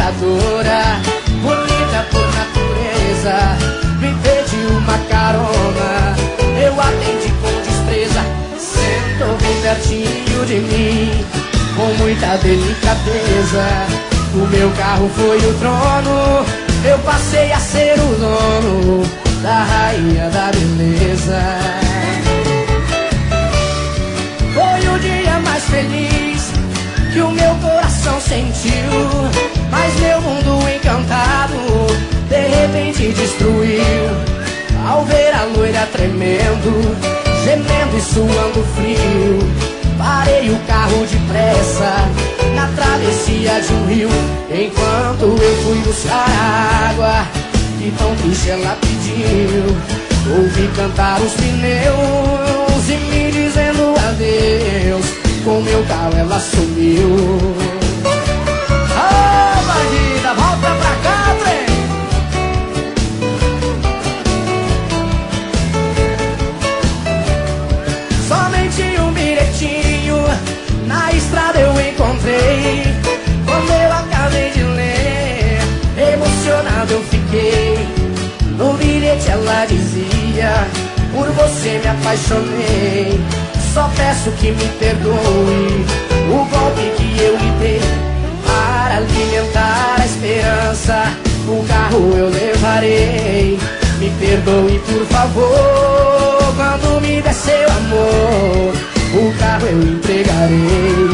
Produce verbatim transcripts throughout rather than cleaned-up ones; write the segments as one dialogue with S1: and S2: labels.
S1: trabalhadora, bonita por natureza, me pediu uma carona. Eu atendi com destreza, sentou bem pertinho de mim, com muita delicadeza. O meu carro foi o trono, eu passei a ser o dono da rainha da beleza. Foi o dia mais feliz que o meu coração sentiu, mas meu mundo encantado de repente destruiu. Ao ver a loira tremendo, gemendo e suando frio, parei o carro depressa na travessia de um rio. Enquanto eu fui buscar água, que tão triste ela pediu, ouvi cantar os pneus e me dizendo adeus. Com meu carro ela sumiu. Ah, bandida, volta pra cá, trem. Somente um bilhetinho na estrada eu encontrei. Quando eu acabei de ler, emocionado eu fiquei. No bilhete ela dizia: por você me apaixonei, só peço que me perdoe o golpe que eu lhe dei. Para alimentar a esperança, o carro eu levarei. Me perdoe por favor, quando me der seu amor, o carro eu entregarei.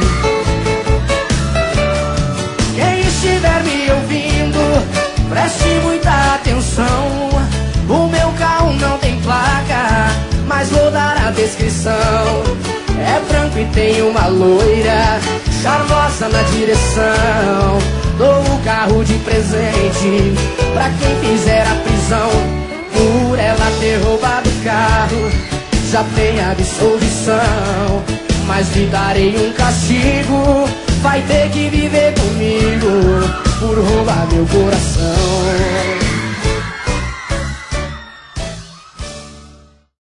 S1: Quem estiver me ouvindo, preste muita atenção. O meu carro não tem placa, mas vou dar a descrição. É branco e tem uma loira charmosa na direção. Dou o carro de presente pra quem fizer a prisão. Por ela ter roubado o carro, já tem absolvição, mas lhe darei um castigo. Vai ter que viver comigo por roubar meu coração.